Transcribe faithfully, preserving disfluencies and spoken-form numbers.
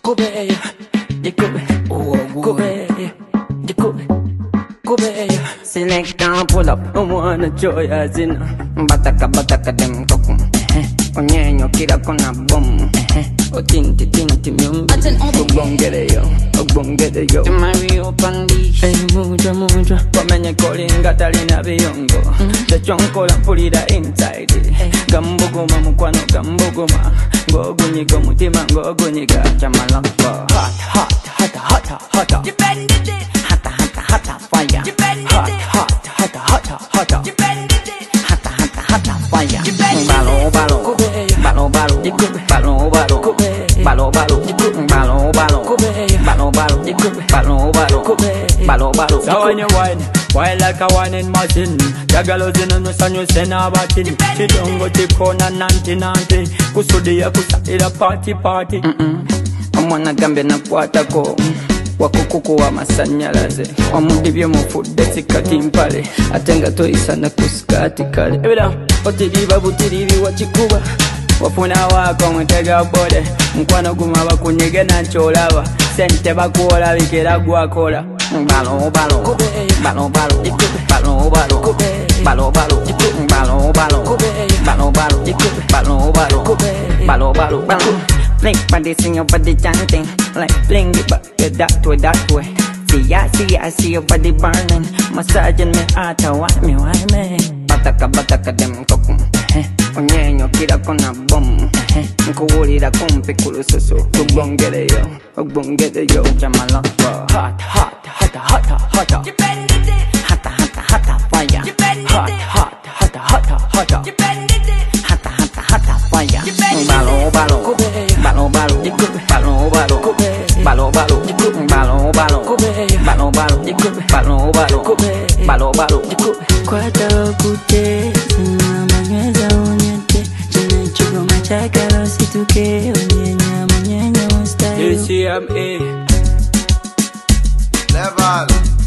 Kobe, the Kobe, Kobe, the Kobe, Kobe. Select down, pull up, I wanna joy as in Bataka Bataka dem kokum. Onyenyo kira kona bom. O tinti tinti myumbi. Ogbongere yo, ogbongere yo. To marry open leash. Hey muja muja. Komenye kolinga talina biyongo. The chonkola pulida inside. Gambogoma mukwano gambogoma. Ngogunyiga mutima ngogunyiga. Chamalakwa. Hot hot hot hot hot hot. You bend it. Hata hata hata fire. You bend it. Hot hot hata hata hata. You bend it. Hata hata hata fire. You bend it. Balo balo. Balo balo. Balo balo. Balo balo. Balo balo. Balo balo. Balo balo. Balo balo. So when you whine, whine like a whining machine. Jagalos in the sun you send a batin. She don't go tip corner nanti nanti. Kusudi ya kusahira party party. Omwana gambe na kwatako wakukuku wa masanyalaze omudibye mufudde sikati mpale atenga toyisa na kusikati kale ebera otiriba butiribi wakikuba wafuna wako mutega bode mkwano guma bakunyege na ncholaba sente bakuola bikera gwakola balo balo balo balo balo balo balo balo balo balo balo balo balo balo balo balo balo Blink body sing your body chanting like bling it back that way that way. See I see I see your body burning, massaging me out why me why me. Bataka bataka dem kokum. Onyenyo kira kona bom. Nkuwulira kumpi kulususu. Ogbongere yo, ogbongere yo. Jamalakwa. Hot hot hot hot hot. You bend it. Hata hata hata fire. You bend it. Hot hot hot hot hot. You bend it. Hata hata hata fire. You bend it. Balo balo. Balo balo, balo balo, balo balo, balo balo, balo balo, balo balo, balo balo. Kwata okute, manyeza unyete, chine chugo machakalo situke, onyenya manyenya style. A C M A Level.